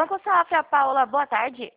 Banco Safra, Paula, boa tarde.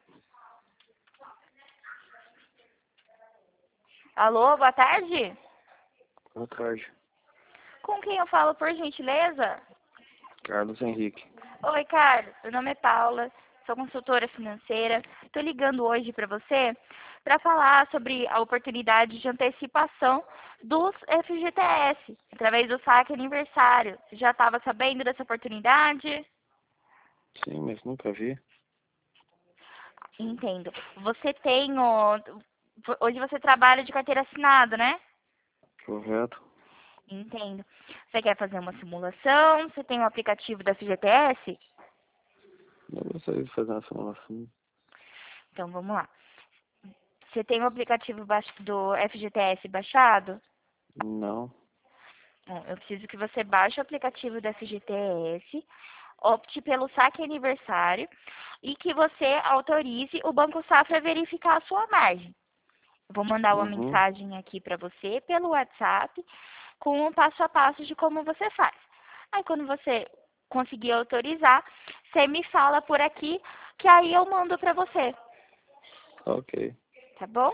Alô, boa tarde. Boa tarde. Com quem eu falo, por gentileza? Carlos Henrique. Oi, Carlos. Meu nome é Paula, sou consultora financeira. Estou ligando hoje para você para falar sobre a oportunidade de antecipação dos FGTS, através do saque aniversário. Você já estava sabendo dessa oportunidade? Sim, mas nunca vi. Entendo. Você tem hoje você trabalha de carteira assinada, né? Correto. Entendo. Você quer fazer uma simulação? Você tem um aplicativo da FGTS? Eu gostaria de fazer uma simulação. Então vamos lá. Você tem o aplicativo do FGTS baixado? Não. Bom, eu preciso que você baixe o aplicativo do FGTS, opte pelo saque aniversário e que você autorize o Banco Safra a verificar a sua margem. Eu vou mandar uma Uhum. mensagem aqui para você pelo WhatsApp com o passo a passo de como você faz. Aí quando você conseguir autorizar, você me fala por aqui que aí eu mando para você, Ok. tá bom?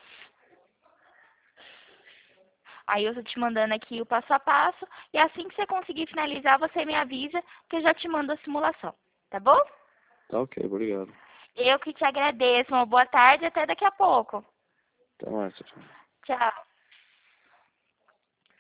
Aí eu tô te mandando aqui o passo a passo e assim que você conseguir finalizar, você me avisa que eu já te mando a simulação, tá bom? Tá ok, obrigado. Eu que te agradeço. Uma boa tarde e até daqui a pouco. Até mais, tchau. Tchau.